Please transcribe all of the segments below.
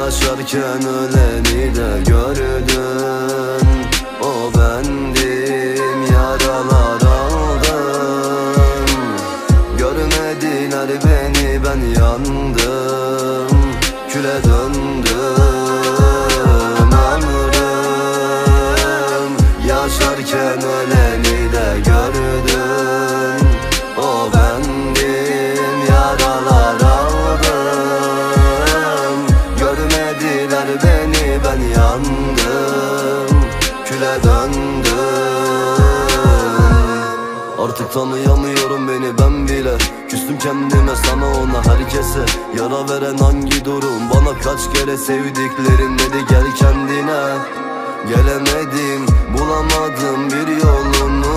Yaşarken öleni de gördün. O bendim, yaralar aldım. Görmediler beni, ben yandım. Küle döndüm ömrüm. Yaşarken öleni de gördün. O bendim, yaralar aldım. Görmediler beni, ben yandım. Küle döndüm. Artık tanıyamıyorum beni ben bile. Küstüm kendime, sana, ona, herkese. Yara veren hangi durum? Bana kaç kere sevdiklerim dedi gel kendine. Gelemedim, bulamadım bir yolunu.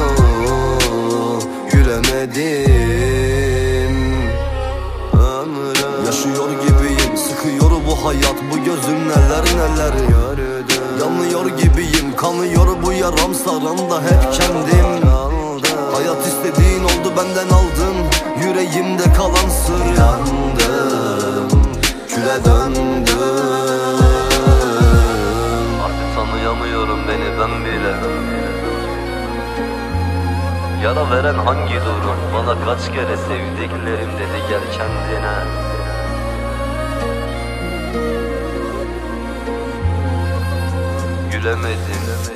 Gülemedim ömrüm. Yaşıyor gibiyim, sıkıyor bu hayat. Bu gözüm neler neler gördü. Yanıyor gibiyim, kanıyor bu yaram. Saran da hep kendim. Hayat istediğin oldu, benden aldın. Yüreğimde kalan sır, yandım. Küle döndüm. Artık tanıyamıyorum beni ben bile. Yara veren hangi durum? Bana kaç kere sevdiklerim dedi gel kendine. Gülemedim.